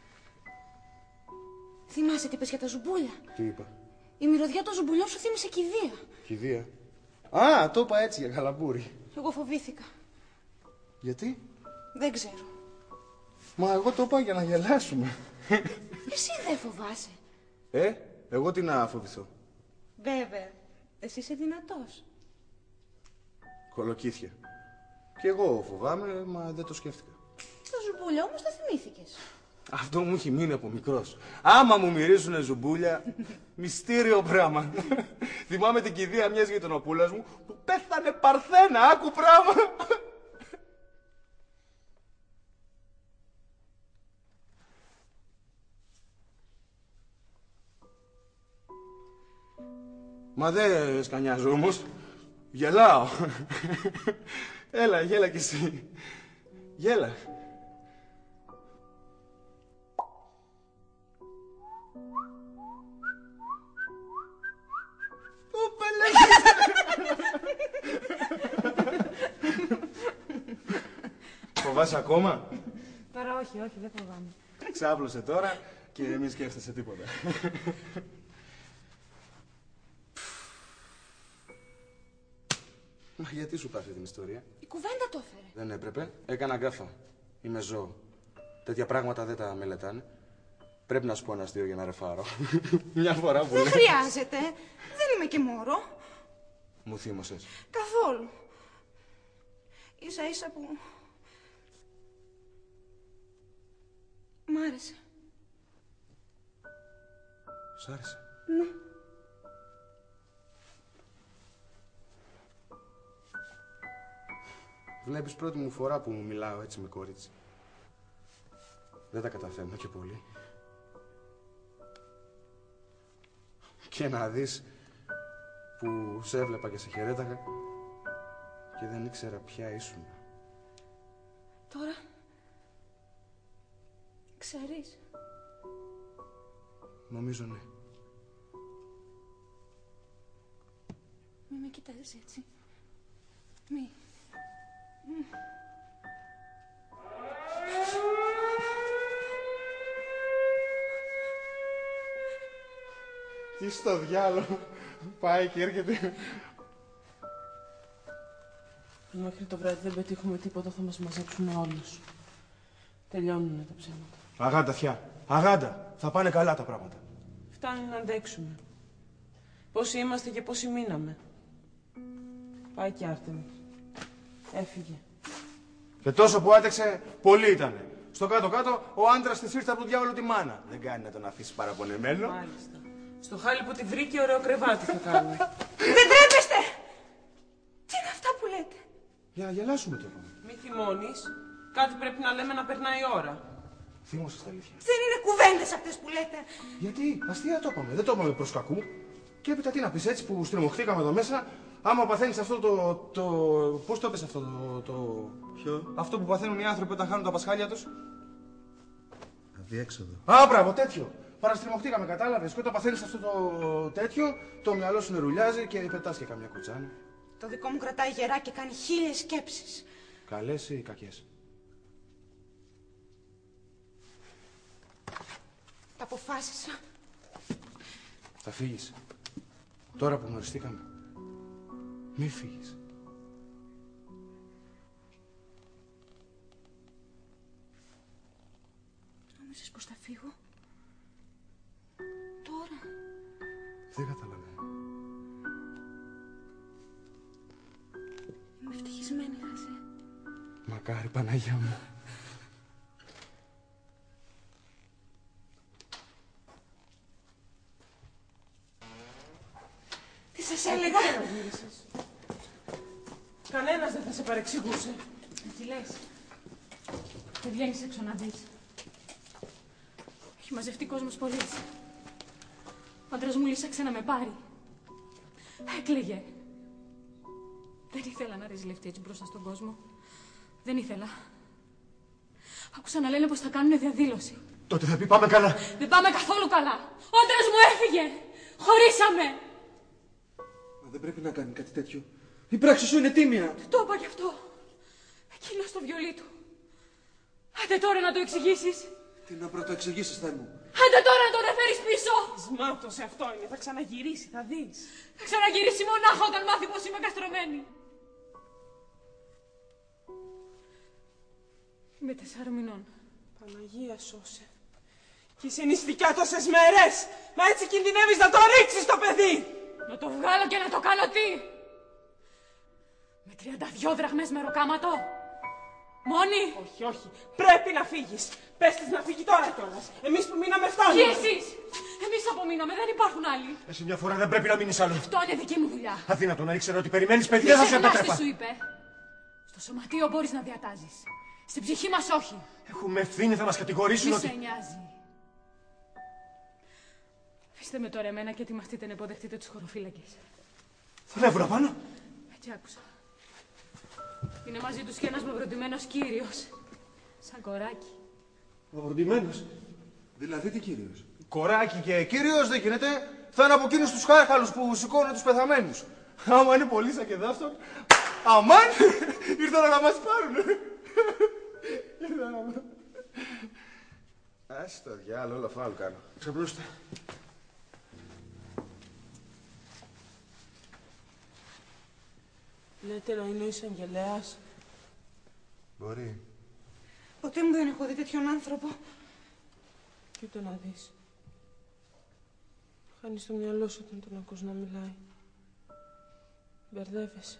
Θυμάσαι τι είπες για τα ζουμπούλια? Τι είπα? Η μυρωδιά των ζουμπουλιών σου θύμισε κηδεία. Κηδεία. Α, το είπα έτσι για καλαμπούρι. Εγώ φοβήθηκα. Γιατί? Δεν ξέρω. Μα εγώ το είπα για να γελάσουμε. Εσύ δεν φοβάσαι? Εγώ τι να φοβηθώ? Βέβαια. Εσύ είσαι δυνατός. Κολοκύθια. Κι εγώ φοβάμαι, μα δεν το σκέφτηκα. Το ζουμπούλια όμως το θυμήθηκες. Αυτό μου έχει μείνει από μικρός. Άμα μου μυρίσουνε ζουμπούλια, μυστήριο πράγμα. Θυμάμαι την κηδεία μιας γειτονοπούλας μου που πέθανε παρθένα, άκου πράγμα. Μα δεν σκανιάζω όμως. Γελάω. Έλα, γέλα κι εσύ. Γέλα. Φοβάσαι ακόμα? Τώρα όχι, δεν φοβάμαι. Ξάπλωσε τώρα και μη σκέφτεσαι τίποτα. Μα γιατί σου πάθει την ιστορία? Η κουβέντα το έφερε. Δεν έπρεπε. Έκανα γκάφα. Είμαι ζώο. Τέτοια πράγματα δεν τα μελετάνε. Πρέπει να σου πω ένα αστείο για να ρεφάρω. Μια φορά που δεν χρειάζεται. Δεν είμαι και μωρό. Μου θύμωσες? Καθόλου. Ίσα ίσα που... Μ' άρεσε. Σ' άρεσε? Ναι. Βλέπεις, πρώτη μου φορά που μου μιλάω έτσι με κορίτσι. Δεν τα καταφέρνω και πολύ. Και να δεις που σε έβλεπα και σε χαιρέταγα και δεν ήξερα ποια ήσουν. Τώρα... Ξέρεις. Νομίζω ναι. Μη με κοιτάζεις έτσι. Μη. Τι στο διάλογο. Πάει και έρχεται. Αν μέχρι το βράδυ δεν πετύχουμε τίποτα θα μας μαζέψουν όλους. Τελειώνουνε τα ψέματα. Αγάντα, θιά. Αγάντα. Θα πάνε καλά τα πράγματα. Φτάνει να αντέξουμε. Πόσοι είμαστε και πόσοι μείναμε. Πάει και Άρτεμις. Έφυγε. Και τόσο που άτεξε, πολλοί ήτανε. Στο κάτω-κάτω, ο άντρας της ήρθε από τον διάβολο τη μάνα. Δεν κάνει να τον αφήσει παραπονεμένο. Μάλιστα. Στο χάλι που τη βρήκε, ωραίο κρεβάτι θα κάνουμε. Δεν τρέπεστε! Τι είναι αυτά που λέτε? Για να γελάσουμε το είπαμε. Μη θυμώνεις. Κάτι πρέπει να λέμε να περνάει η ώρα. Θύμωσες τα αλήθεια. Δεν είναι κουβέντες αυτές που λέτε. Γιατί, αστεία το είπαμε. Δεν το είπαμε προς κακού. Και έπειτα τι να πεις, έτσι που στριμωχτήκαμε εδώ μέσα, άμα παθαίνεις αυτό το... Πώς το είπες αυτό το... Ποιο? Αυτό που παθαίνουν οι άνθρωποι όταν χάνουν τα πασχάλια τους. Αδιέξοδο. Α, μπράβο, τέτοιο. Παραστριμωχτήκαμε, κατάλαβες. Και όταν παθαίνεις αυτό το τέτοιο, το μυαλό σου νερουλιάζει και πετάς και καμιά κουτσάνα. Το δικό μου κρατάει γερά και κάνει 1000 σκέψεις. Καλές ή κακές? Τα αποφάσισα. Θα φύγεις. Τώρα που γνωριστήκαμε. Μη φύγεις. Νόμιζες πως θα φύγω? Τώρα. Δεν καταλαβαίνω. Είμαι ευτυχισμένη, Χαζέ. Μακάρι, Παναγιά μου. Τι σας έλεγα? Κανένας δεν θα σε παρεξηγούσε. Τι λες? Δεν βγαίνεις έξω να δεις. Έχει μαζευτεί κόσμος πολύς. Ο άντρας μου λύσαξε να με πάρει. Έκλαιγε. Δεν ήθελα να ρεζιλευτεί έτσι μπροστά στον κόσμο. Δεν ήθελα. Άκουσα να λένε πως θα κάνουνε διαδήλωση. Τότε θα πει πάμε καλά. Δεν πάμε καθόλου καλά. Ο άντρας μου έφυγε. Χωρίσαμε. Μα δεν πρέπει να κάνει κάτι τέτοιο. Η πράξη σου είναι τίμια. Το είπα κι αυτό. Εκείνο στο βιολί του. Άντε τώρα να το εξηγήσεις. Τι να πρωτοεξηγήσεις, Θεέ μου. Άντε τώρα να τον έφερεις πίσω. Σμάτωσε, αυτό είναι. Θα ξαναγυρίσει, θα δεις. Θα ξαναγυρίσει μονάχα όταν μάθει πως είμαι καστρωμένη. Είμαι 4 μηνών. Παναγία σώσε. Και είσαι νηστικιά τόσες μέρες. Μα έτσι κινδυνεύεις να το ρίξεις το παιδί. Να το βγάλω και να το κάνω τι? Με 32 δραχμές μεροκάματο. Μόνη. Όχι, όχι. Πρέπει να φύγεις. Πες της να φύγει τώρα κιόλας. Εμείς που μείναμε φτάνουμε. Και εσείς. Εμείς απομείναμε, δεν υπάρχουν άλλοι. Εσύ μια φορά δεν πρέπει να μείνεις άλλο. Αυτό είναι δική μου δουλειά. Αδύνατο να ήξερα ότι περιμένεις παιδί, δεν θα σε επέτρεπα. Τι σου είπε? Στο σωματείο μπορείς να διατάζεις. Στην ψυχή μας όχι. Έχουμε ευθύνη, θα μας κατηγορήσουν Μη ότι... σε νοιάζει. Αφήστε με τώρα εμένα και ετοιμαστείτε να υποδεχτείτε τους χωροφύλακες. Δουλεύουν απάνω. Έτσι άκουσα. Είναι μαζί τους και ένας μαυροντημένος κύριος. Σαν κοράκι. Μαυροντημένος. Δηλαδή τι κύριος? Κοράκι και κύριος δεν γίνεται. Θα είναι από εκείνους τους χάρχαλους που σηκώνουν τους πεθαμένους. Άμα είναι πολύ σαν και δάφτον. Αμάν! Ήρθαν να μας πάρουν. Άσε το διάλο, όλα φάουλ κάνω. Ξαπλώστε. Λέτε να είναι ο εισαγγελέας. Μπορεί. Ποτέ μου δεν έχω δει τέτοιον άνθρωπο. Και ούτε να δεις. Χάνεις το μυαλό σου όταν τον ακούς να μιλάει. Μπερδεύεσαι.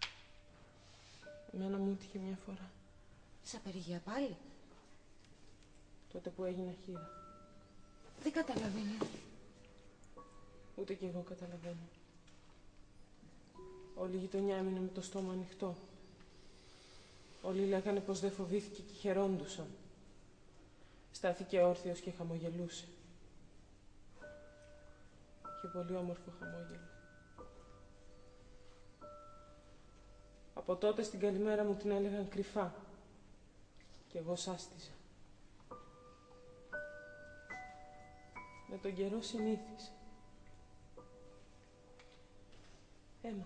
Εμένα μου έτυχε μια φορά. Σ' απεργία πάλι? Τότε που έγινα χείρα. Δεν καταλαβαίνει. Ούτε κι εγώ καταλαβαίνω. Όλη η γειτονιά έμεινε με το στόμα ανοιχτό. Όλοι λέγανε πως δεν φοβήθηκε και χαιρόντουσαν. Στάθηκε όρθιος και χαμογελούσε. Είχε πολύ όμορφο χαμόγελο. Από τότε στην καλημέρα μου την έλεγαν κρυφά. Κι εγώ σάστιζα. Με τον καιρό συνήθισε. Έμαθα.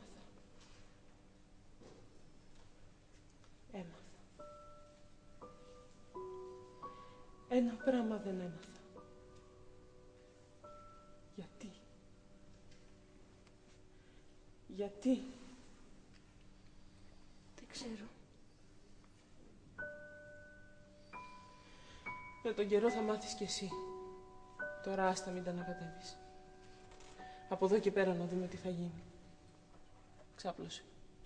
Ένα πράγμα δεν έμαθα. Γιατί? Γιατί? Δεν ξέρω. Με τον καιρό θα μάθεις κι εσύ. Τώρα άστα μην τα ανακατεύεις. Από εδώ και πέρα να δούμε τι θα γίνει. Ξάπλωσε.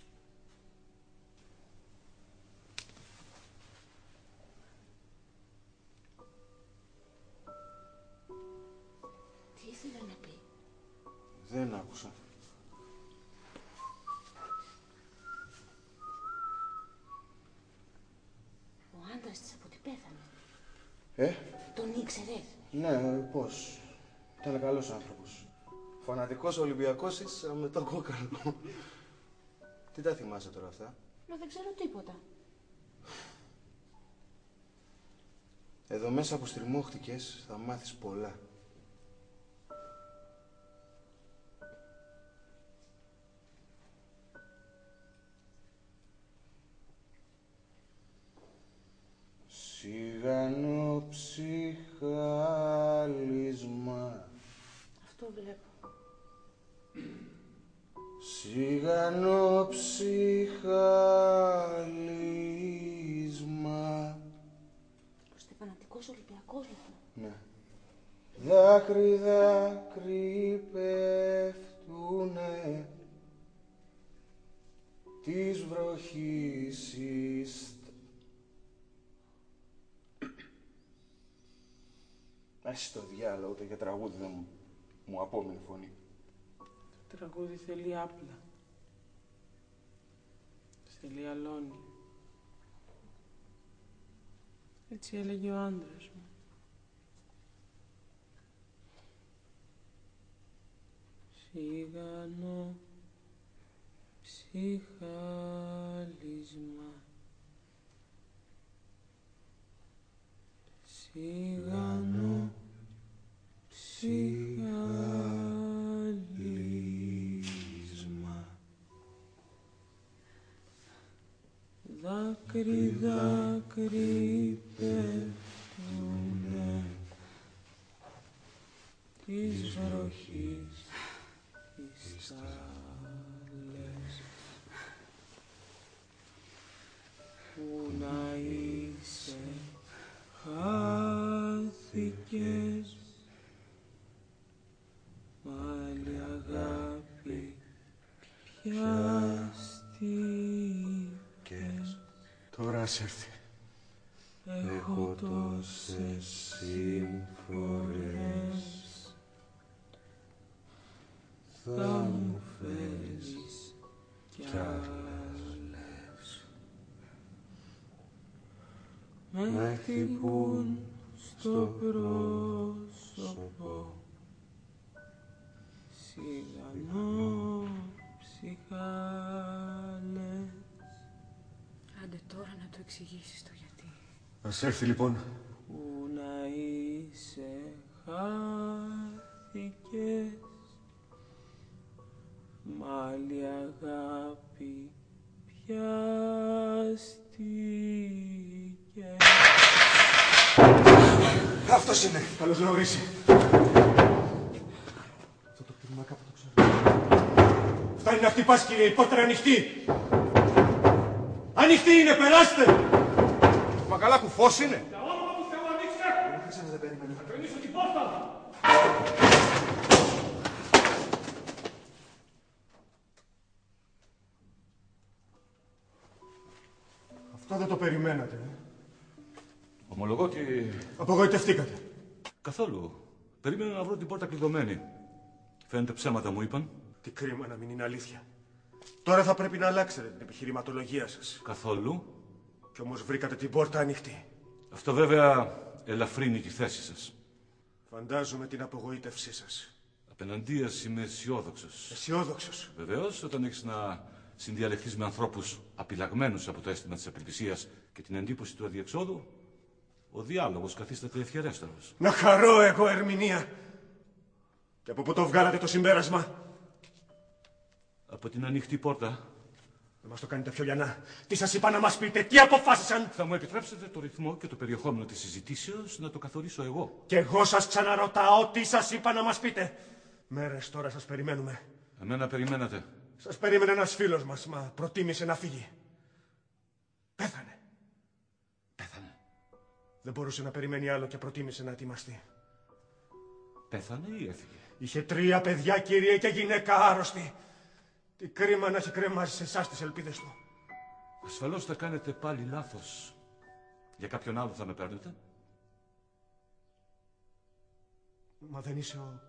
Τι ήθελε να πει? Δεν άκουσα. Ο άντρας της από τι πέθανε? Τον ήξερες? Ναι, πώς. Ήταν καλός άνθρωπος. Φανατικός Ολυμπιακός ίσα με το κόκαλο. Τι τα θυμάσαι τώρα αυτά? Μα δεν ξέρω τίποτα. Εδώ μέσα που στριμώχτηκες θα μάθεις πολλά. Σιγανό ψυχάλισμα. Αυτό βλέπω. Σιγανό ψυχάλισμα. Είστε φανατικός Ολυμπιακός λοιπόν. Ναι. Δάκρυ, δάκρυ πέφτουνε της βροχής Άσε το διάλογο, ούτε για τραγούδι δεν μου απόμεινε φωνή. Το τραγούδι θέλει άπλα. Θέλει αλόνι. Έτσι έλεγε ο άντρας μου. Σιγανό ψυχάλισμα. Σιγανό ψυχάλισμα. Δάκρυ, δάκρυ πέφτουνε της βροχής οι στάλες. Πού να είσαι χάθηκες, μ' άλλη αγάπη Τώρα ας έρθει. Έχω τόσες σύμφορες, θα μου φέρεις κι άλλες. Με χτυπούν στο πρόσωπο, σιγανό ψυχάλες. Άντε τώρα να το εξηγήσεις το γιατί. Ας έρθει λοιπόν. Πού να είσαι χάθηκες, μ' άλλη αγάπη πιάστηκες. Αυτός είναι. Καλώς να ορίσει. Αυτό το κτήμα κάπου το ξέρω. Φτάνει να χτυπάς, κύριε, η πόρτα είναι ανοιχτή. Ανοιχτή είναι, περάστε. Μα καλά κουφός είναι. Για όνομα του Θεού, ανοίξτε. Δεν περίμενε. Θα κλείσω την πόρτα. Αυτό δεν το περιμένατε. Ομολογώ ότι... Απογοητευτήκατε. Καθόλου. Περίμενα να βρω την πόρτα κλειδωμένη. Φαίνεται ψέματα μου είπαν. Τι κρίμα να μην είναι αλήθεια. Τώρα θα πρέπει να αλλάξετε την επιχειρηματολογία σας. Καθόλου. Κι όμως βρήκατε την πόρτα ανοιχτή. Αυτό βέβαια ελαφρύνει τη θέση σας. Φαντάζομαι την απογοήτευσή σας. Απέναντίας είμαι αισιόδοξος. Αισιόδοξος. Βεβαίως, όταν έχεις να συνδιαλεχθείς με ανθρώπους απειλαγμένους από το αίσθημα της απελπισίας και την εντύπωση του αδιεξόδου, ο διάλογος καθίσταται ευχερέστερος. Να χαρώ εγώ, ερμηνεία. Και από πού το βγάλατε το συμπέρασμα? Από την ανοιχτή πόρτα. Δεν μας το κάνετε πιο λιανά. Τι σας είπα να μας πείτε, τι αποφάσισαν? Θα μου επιτρέψετε το ρυθμό και το περιεχόμενο της συζητήσεως να το καθορίσω εγώ. Κι εγώ σας ξαναρωτάω τι σας είπα να μας πείτε. Μέρες τώρα σας περιμένουμε. Εμένα περιμένατε. Σας περίμενε ένας φίλος μας, μα προτίμησε να φύγει. Πέθανε. Πέθανε. Δεν μπορούσε να περιμένει άλλο και προτίμησε να ετοιμαστεί. Πέθανε ή έφυγε? Είχε 3 παιδιά, κύριε, και γυναίκα άρρωστη. Τι κρίμα να έχει κρεμάσει σε εσάς τις ελπίδες του. Ασφαλώς θα κάνετε πάλι λάθος. Για κάποιον άλλο θα με παίρνετε? Μα δεν είσαι ο...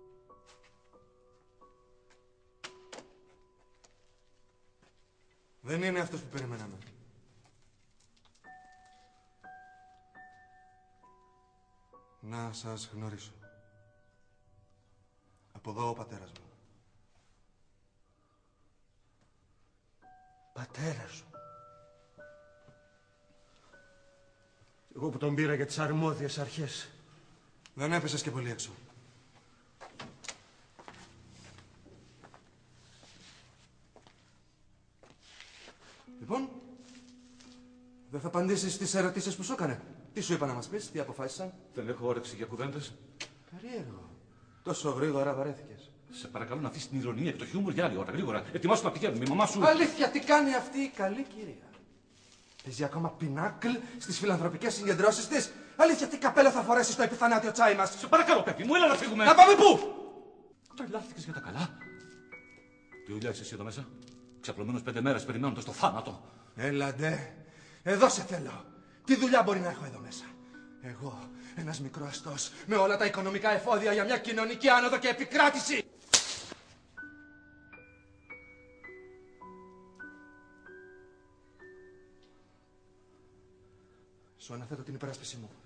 Δεν είναι αυτός που περιμέναμε. Να σας γνωρίσω. Από εδώ ο πατέρας μου. Πατέρας σου. Εγώ που τον πήρα για τις αρμόδιες αρχές. Δεν έπεσες και πολύ έξω. Λοιπόν, δεν θα απαντήσεις στις ερωτήσεις που σου έκανε. Τι σου είπα να μας πεις, τι αποφάσισαν? Δεν έχω όρεξη για κουβέντες. Περίεργο. Τόσο γρήγορα βαρέθηκες. Σε παρακαλώ να αφήσεις την ηρωνία και το χιούμορ για άλλη ώρα. Γρήγορα. Ετοιμάσου να πηγαίνουμε. Η μαμά σου. Αλήθεια, τι κάνει αυτή η καλή κυρία? Παίζει ακόμα πινάκλ στις φιλανθρωπικές συγκεντρώσεις της. Αλήθεια, τι καπέλο θα φορέσει στο επιθανάτιο τσάι μας? Σε παρακαλώ, παιδί μου, έλα να φύγουμε. Να πάμε πού? Τρελάθηκες για τα καλά. Τι δουλειά είσαι εσύ εδώ μέσα? Ξαπλωμένος 5 μέρες περιμένοντας το θάνατο. Έλα ντε. Εδώ σε θέλω. Τι δουλειά μπορεί να έχω εδώ μέσα? Εγώ, ένας μικροαστός, με όλα τα οικονομικά εφόδια για μια κοινωνική άνοδο και επικράτηση. Σου αναθέτω την υπεράσπιση μου.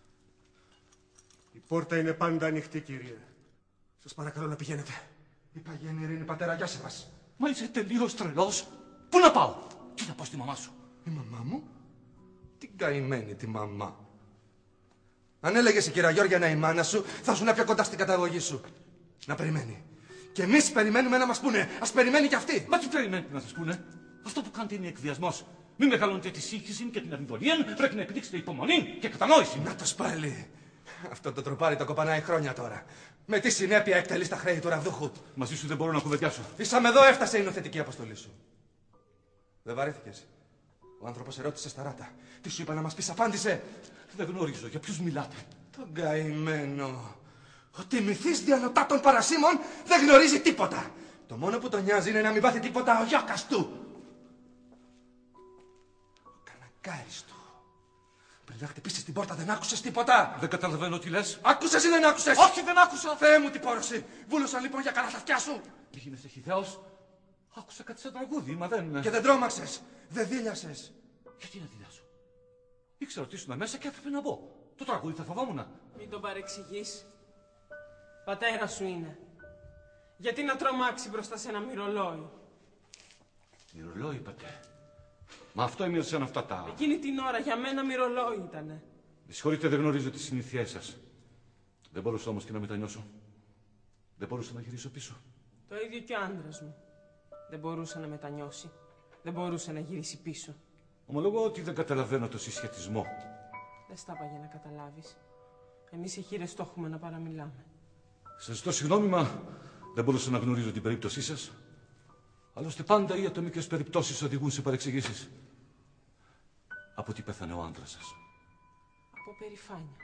Η πόρτα είναι πάντα ανοιχτή, κύριε. Σας παρακαλώ να πηγαίνετε. Είπα γέννη ειρήνη, πατέρα, γεια σε μας. Μα είσαι τελείως τρελός. Πού να πάω? Τι θα πω στη μαμά σου? Η μαμά μου? Την καημένη τη μαμά. Αν έλεγες η κυρία Γιώργια να η μάνα σου, θα σου πιο κοντά στην καταγωγή σου. Να περιμένει. Και εμείς περιμένουμε να μας πούνε. Ας περιμένει κι αυτή. Μα τι περιμένετε να σας πούνε? Αυτό που κάνετε είναι εκβιασμός. Μην μεγαλώνετε τη σύγχυση και την αμφιβολία. Πρέπει να επιδείξετε υπομονή και κατανόηση. Να το πάλι. Αυτό το τροπάρι το κοπανάει χρόνια τώρα. Με τι συνέπεια εκτελείς τα χρέη του ραβδούχου? Μαζί σου δεν μπορώ να κουβεντιάσω. Ήσαμε εδώ, έφτασε η νοθετική αποστολή σου. Δεν βαρέθηκες? Ο άνθρωπος ερώτησε στα ράτα. Τι σου είπα να μας πεις, απάντησε. Δεν γνωρίζω για ποιους μιλάτε. Τον καημένο. Ο τιμηθής διανοτά των παρασίμων δεν γνωρίζει τίποτα. Το μόνο που τον νοιάζει είναι να μην πάθει τίποτα ο γιάκας του. Μακάριστο. Πριν να χτυπήσεις την πόρτα δεν άκουσες τίποτα. Δεν καταλαβαίνω τι λες. Άκουσες ή δεν άκουσες? Όχι, δεν άκουσα. Θεέ μου, τι πόρωση. Βούλωσαν λοιπόν για καλά τα αυτιά σου. Γίνεσαι χυθέος. Άκουσα κάτι σαν τραγούδι, μα δεν... Και δεν τρόμαξες. Δεν δίλιασες. Γιατί να δηλιάσω. Ήξερα ότι ήσουν μέσα και έπρεπε να μπω. Το τραγούδι θα φοβόμουν. Μην τον παρεξηγείς. Πατέρα σου είναι. Γιατί να τρομάξει μπροστά σε ένα μυρολόι? Μυρολόι, είπατε. Μα αυτό έμοιαζαν αυτά τα... Εκείνη την ώρα για μένα μυρολόι ήτανε. Με συγχωρείτε, δεν γνωρίζω τις συνήθειές σας. Δεν μπορούσα όμως και να μετανιώσω. Δεν μπορούσα να γυρίσω πίσω. Το ίδιο και ο άντρας μου. Δεν μπορούσε να μετανιώσει. Δεν μπορούσε να γυρίσει πίσω. Ομολογώ ότι δεν καταλαβαίνω το συσχετισμό. Δεν στα είπα για να καταλάβεις. Εμείς οι χήρες το έχουμε να παραμιλάμε. Σας ζητώ συγγνώμη, μα δεν μπορούσα να γνωρίζω την περίπτωσή σας. Άλλωστε πάντα οι ατομικές περιπτώσεις οδηγούν σε παρεξηγήσεις. Από τι πέθανε ο άντρας σας? Από περηφάνεια.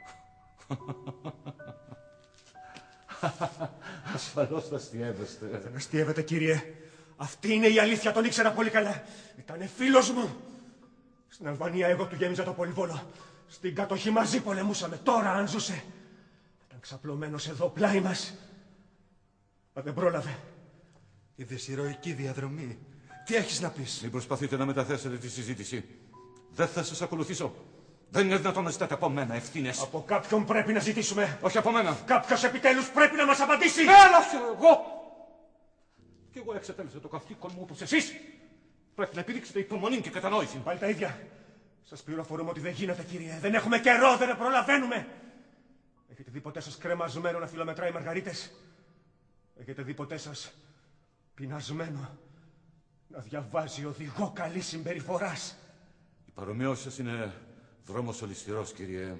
Ασφαλώς θα αστιεύεστε. Δεν αστιεύεται, κύριε. Αυτή είναι η αλήθεια, τον ήξερα πολύ καλά. Ήτανε φίλος μου. Στην Αλβανία εγώ του γέμιζα το πολυβόλο. Στην κατοχή μαζί πολεμούσαμε. Τώρα αν ζούσε. Ήταν ξαπλωμένος εδώ πλάι μας. Μα δεν πρόλαβε. Είδες ηρωική διαδρομή. Τι έχεις να πεις? Μην προσπαθείτε να μεταθέσετε τη συζήτηση. Δεν θα σας ακολουθήσω. Δεν είναι δυνατόν να ζητάτε από μένα ευθύνες. Από κάποιον πρέπει να ζητήσουμε. Όχι από μένα. Κάποιος επιτέλους πρέπει να μας απαντήσει. Έλα εγώ! Κι εγώ εξετέλεσα το καθήκον μου όπως εσείς. Πρέπει να επιδείξετε υπομονή και κατανόηση. Πάλι τα ίδια. Σας πληροφορούμε ότι δεν γίνεται, κύριε. Δεν έχουμε καιρό, δεν προλαβαίνουμε. Έχετε δει ποτέ σας κρεμασμένο να φιλομετράει μαργαρίτες? Έχετε δει ποτέ σας πεινασμένο να διαβάζει οδηγό καλής συμπεριφοράς? Η παρομοίωση σας είναι δρόμος ολισθηρός, κύριε.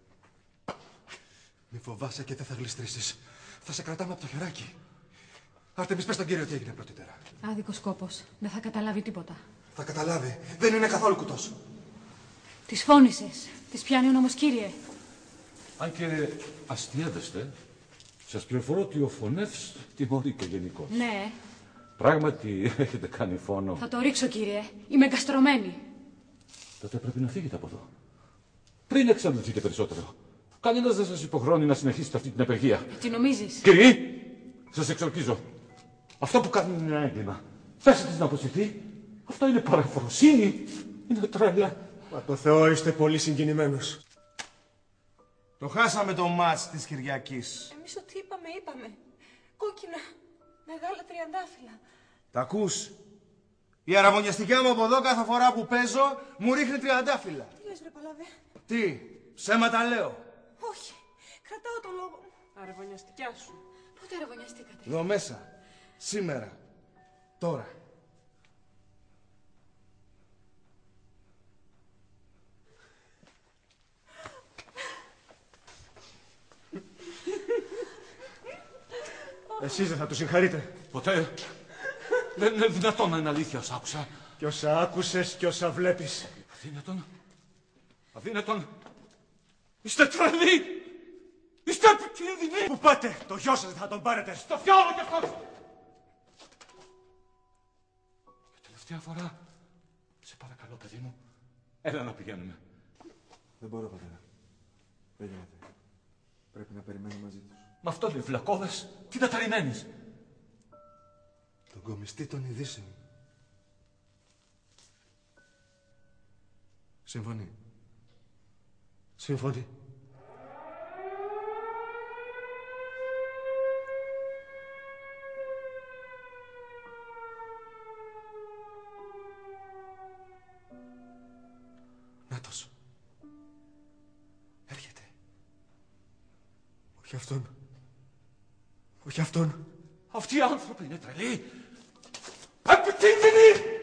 Μη φοβάσαι και δεν θα γλιστρήσεις. Θα σε κρατάμε από το χεράκι. Άρτεμις, πες στον κύριο τι έγινε πρωτήτερα. Άδικος κόπος. Δεν θα καταλάβει τίποτα. Θα καταλάβει. Δεν είναι καθόλου κουτός. Τις φώνησες. Τις πιάνει ο νόμος, κύριε. Αν και αστιεύεστε, σας πληροφορώ ότι ο φωνεύς τιμωρεί και γενικώς. Ναι. Πράγματι έχετε κάνει φόνο. Θα το ρίξω, κύριε. Είμαι εγκαστρωμένη. Τότε πρέπει να φύγετε από εδώ. Πριν εξαντληθείτε περισσότερο. Κανένας δεν σας υποχρεώνει να συνεχίσετε αυτή την απεργία. Τι νομίζεις? Κύριε, σας εξορκίζω. Αυτό που κάνει είναι ένα έγκλημα. Θέσετε της να αποσυρθεί. Αυτό είναι παραφροσύνη. Είναι τρέλα. Μα το Θεό είστε πολύ συγκινημένος. Το χάσαμε το μάτς της Κυριακής. Εμείς ό,τι είπαμε. Κόκκινα, μεγάλα τριαντάφυλλα. Τα ακούς? Η αραβωνιαστικιά μου από εδώ κάθε φορά που παίζω μου ρίχνει τριαντάφυλλα. Τι λες, βρε Παλαβέ? Τι, ψέματα λέω? Όχι, κρατάω το λόγο μου. Αρεβωνιαστικιά σου. Πότε αραβωνιαστήκατε? Εδώ μέσα. Σήμερα. Τώρα. Εσείς δεν θα του συγχαρείτε? Ποτέ. Δεν είναι δυνατόν να είναι αλήθεια όσα άκουσα. Κι όσα άκουσες κι όσα βλέπεις. Αδύνατον. Αδύνατον. Είστε τρελοί. Είστε επικίνδυνοι. Πού πάτε? Το γιο σας δεν θα τον πάρετε? Στο φιάλο κι αυτός. Για τελευταία φορά. Σε παρακαλώ, παιδί μου. Έλα να πηγαίνουμε. Δεν μπορώ, πατέρα. Δεν γίνεται. Πρέπει να περιμένω μαζί τους. Μα αυτό είναι βλακώδες. Τι να περιμένεις? Τον κομιστή των ειδήσεων. Συμφωνεί. Συμφωνεί. Νάτος. Έρχεται. Όχι αυτόν. Όχι αυτόν. Αυτοί οι άνθρωποι είναι τρελοί. Επικίνδυνοι.